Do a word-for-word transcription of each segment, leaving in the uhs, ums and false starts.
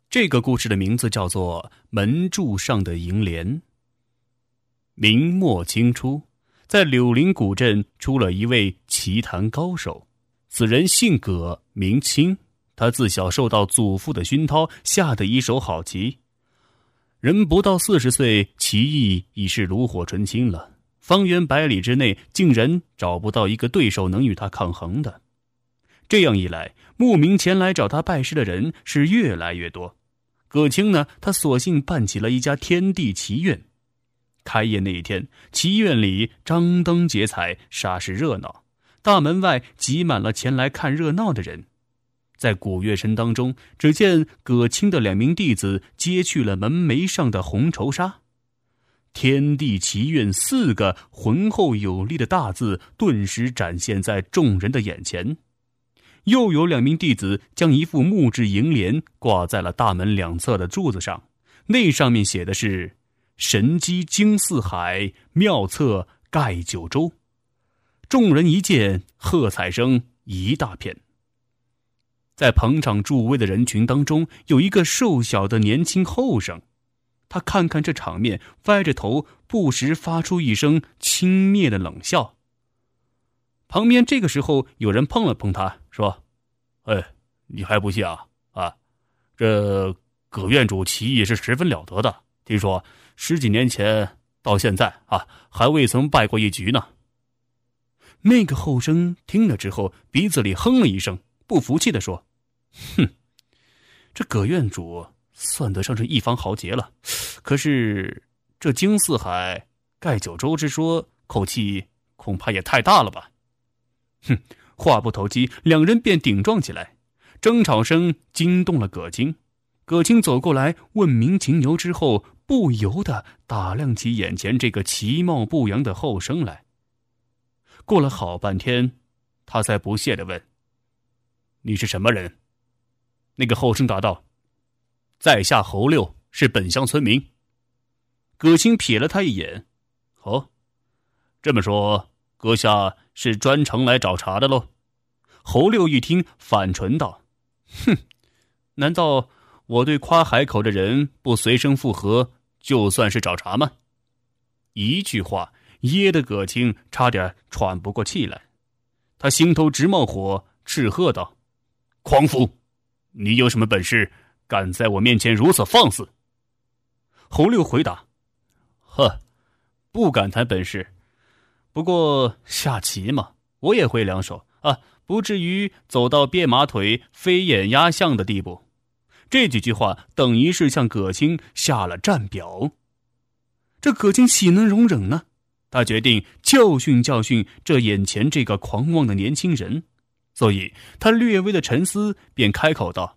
这个故事的名字叫做《门柱上的楹联》。明末清初，在柳林古镇出了一位棋坛高手，此人姓葛名清，他自小受到祖父的熏陶，下得一手好棋。人不到四十岁，棋艺已是炉火纯青了，方圆百里之内竟然找不到一个对手能与他抗衡的。这样一来，慕名前来找他拜师的人是越来越多。葛清呢，他索性办起了一家天地棋院。开业那一天，棋院里张灯结彩，煞是热闹，大门外挤满了前来看热闹的人。在鼓乐声当中，只见葛清的两名弟子揭去了门楣上的红绸纱，天地棋院四个浑厚有力的大字顿时展现在众人的眼前。又有两名弟子将一副木质楹联挂在了大门两侧的柱子上，那上面写的是神机惊四海，妙策盖九州。众人一见，喝彩声一大片。在捧场助威的人群当中，有一个瘦小的年轻后生，他看看这场面，歪着头，不时发出一声轻蔑的冷笑。旁边这个时候有人碰了碰他，说：哎，你还不信啊？啊，这葛院主棋艺是十分了得的，听说十几年前到现在啊，还未曾败过一局呢。那个后生听了之后，鼻子里哼了一声，不服气地说：哼，这葛院主算得上是一方豪杰了，可是这惊四海盖九州之说，口气恐怕也太大了吧。哼，话不投机，两人便顶撞起来，争吵声惊动了葛清。葛清走过来问明情由之后，不由得打量起眼前这个其貌不扬的后生来。过了好半天，他才不屑地问：你是什么人？那个后生答道：在下侯六，是本乡村民。葛清瞥了他一眼：哦，这么说阁下是专程来找茬的喽？侯六一听，反唇道：哼，难道我对夸海口的人不随声附和，就算是找茬吗？一句话噎得葛清差点喘不过气来，他心头直冒火，斥喝道：狂夫，你有什么本事，敢在我面前如此放肆？侯六回答：呵，不敢谈本事，不过下棋嘛，我也会两手啊，不至于走到鞭马腿飞眼压象的地步。这几句话等于是向葛清下了战表。这葛清岂能容忍呢？他决定教训教训这眼前这个狂妄的年轻人，所以他略微的沉思，便开口道：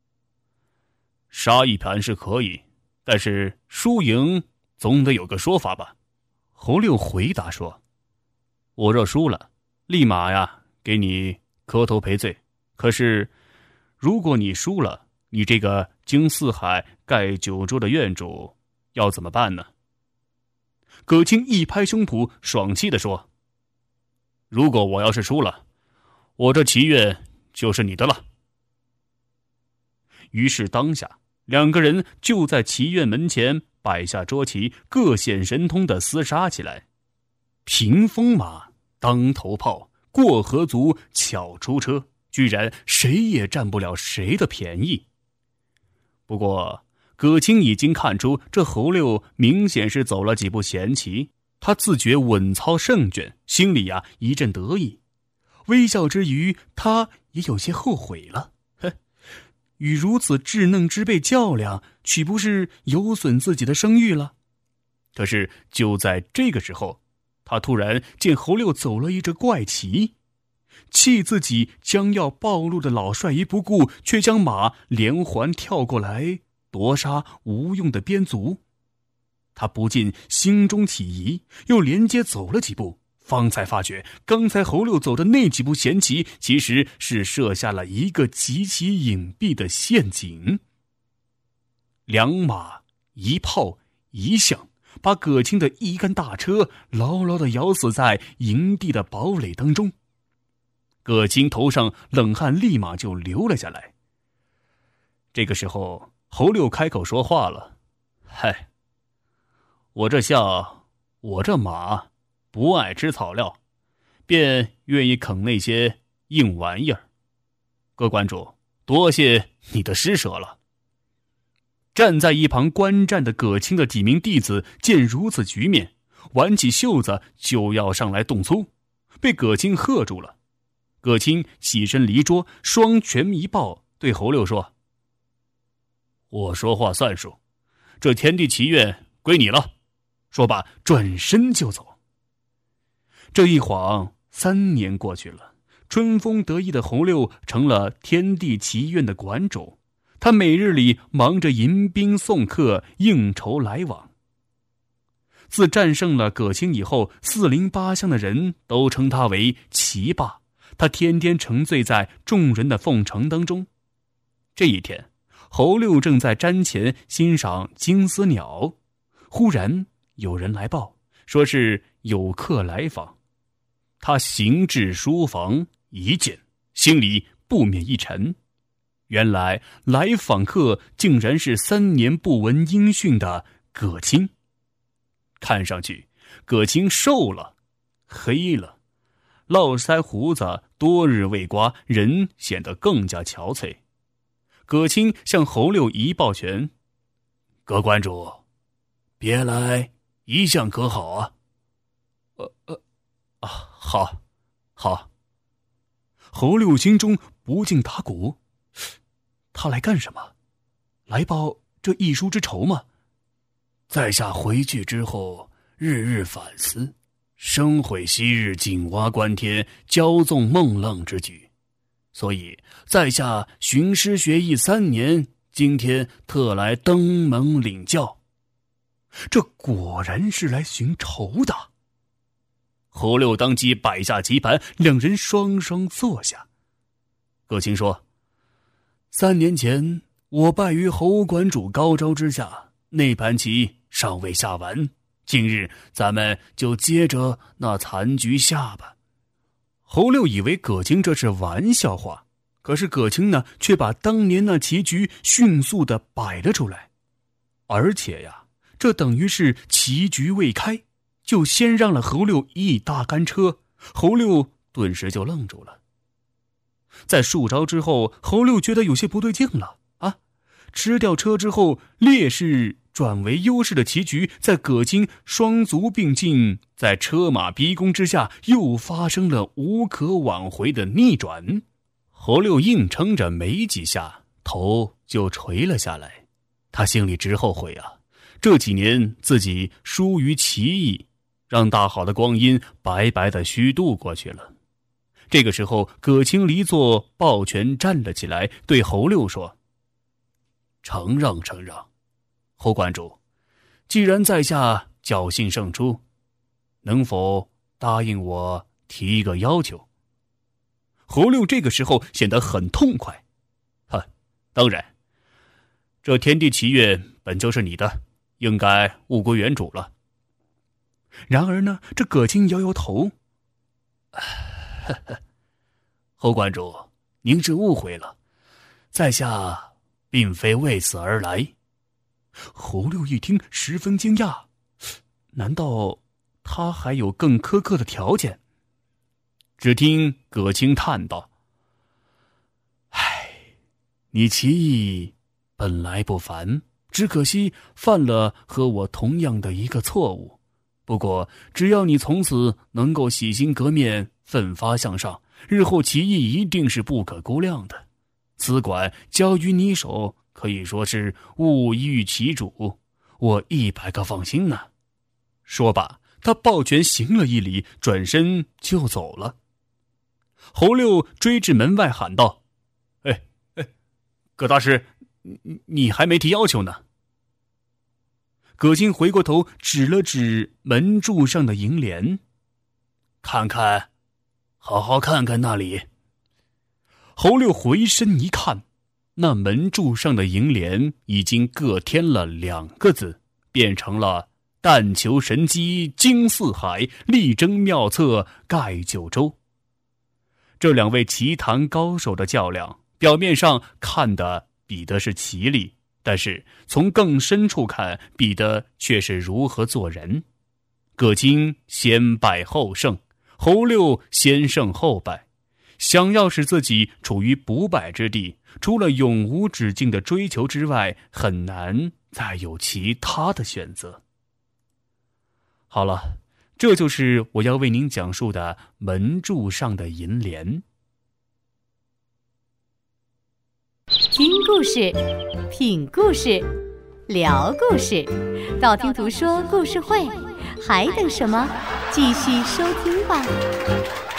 杀一盘是可以，但是输赢总得有个说法吧。侯六回答说：我若输了，立马呀给你磕头赔罪，可是如果你输了，你这个惊四海盖九州的院主要怎么办呢？葛清一拍胸脯，爽气地说：如果我要是输了，我这棋院就是你的了。于是当下两个人就在棋院门前摆下桌棋，各显神通地厮杀起来。屏风马，当头炮，过河卒，巧出车，居然谁也占不了谁的便宜。不过葛清已经看出这侯六明显是走了几步闲棋，他自觉稳操胜券，心里呀一阵得意，微笑之余，他也有些后悔了。哼，与如此稚嫩之辈较量，岂不是有损自己的声誉了？可是就在这个时候，他突然见侯六走了一只怪棋，弃自己将要暴露的老帅一不顾，却将马连环跳过来夺杀无用的边卒。他不禁心中起疑，又连接走了几步，方才发觉刚才侯六走的那几步闲棋，其实是设下了一个极其隐蔽的陷阱。两马一炮一象，把葛清的一杆大车牢牢地咬死在营地的堡垒当中。葛清头上冷汗立马就流了下来。这个时候侯六开口说话了：“嗨，我这象，我这马，不爱吃草料，便愿意啃那些硬玩意儿。各关主，多谢你的施舍了。”站在一旁观战的葛青的几名弟子见如此局面，挽起袖子就要上来动粗，被葛青喝住了。葛青起身离桌，双拳一抱，对侯六说：“我说话算数，这天地奇院归你了。”说罢转身就走。这一晃三年过去了，春风得意的侯六成了天地奇院的馆主，他每日里忙着迎宾送客，应酬来往。自战胜了葛青以后，四邻八乡的人都称他为奇霸，他天天沉醉在众人的奉承当中。这一天，侯六正在毡前欣赏金丝鸟，忽然有人来报，说是有客来访。他行至书房一见，心里不免一沉。原来来访客竟然是三年不闻音讯的葛青。看上去葛青瘦了，黑了，络腮胡子多日未刮，人显得更加憔悴。葛青向侯六一抱拳：“葛关主，别来一向可好啊？”“呃呃啊，好，好。”侯六心中不禁打鼓，他来干什么？来报这一书之仇吗？在下回去之后，日日反思，深悔昔日井蛙观天，骄纵孟浪之举，所以在下寻师学艺三年，今天特来登门领教。这果然是来寻仇的。侯六当即摆下棋盘，两人双双坐下。葛青说：“三年前我败于侯馆主高招之下，那盘棋尚未下完，今日咱们就接着那残局下吧。”侯六以为葛青这是玩笑话，可是葛青呢，却把当年那棋局迅速地摆了出来。而且呀，这等于是棋局未开，就先让了侯六一大干车。侯六顿时就愣住了。在数招之后，侯六觉得有些不对劲了啊！吃掉车之后，劣势转为优势的棋局，在葛青双足并进，在车马逼宫之下，又发生了无可挽回的逆转。侯六硬撑着没几下，头就垂了下来。他心里直后悔啊，这几年自己疏于棋艺，让大好的光阴白白的虚度过去了。这个时候，葛青离座抱拳站了起来，对侯六说：“承让承让，侯馆主，既然在下侥幸胜出，能否答应我提一个要求？”侯六这个时候显得很痛快：“哈，当然，这天地奇院本就是你的，应该物归原主了。”然而呢，这葛青摇摇头：“呵呵，侯馆主，您是误会了，在下并非为此而来。”侯六一听十分惊讶，难道他还有更苛刻的条件？只听葛青叹道：“唉，你棋艺本来不凡，只可惜犯了和我同样的一个错误。不过只要你从此能够洗心革面，奋发向上，日后棋艺一定是不可估量的。此馆交于你手，可以说是物育其主，我一百个放心呢。”说罢，他抱拳行了一礼，转身就走了。侯六追至门外喊道：“哎哎，葛大师，你你还没提要求呢。”葛青回过头指了指门柱上的楹联：“看看，好好看看那里。”侯六回身一看，那门柱上的楹联已经各添了两个字，变成了“但求神机惊四海，力争妙策盖九州”。这两位棋坛高手的较量，表面上看的比的是棋力， 但是从更深处看，比的却是如何做人。葛金先败后胜，侯六先胜后败。想要使自己处于不败之地，除了永无止境的追求之外，很难再有其他的选择。好了，这就是我要为您讲述的门柱上的银联。 听故事，品故事，聊故事，道听途说故事会，还等什么？继续收听吧。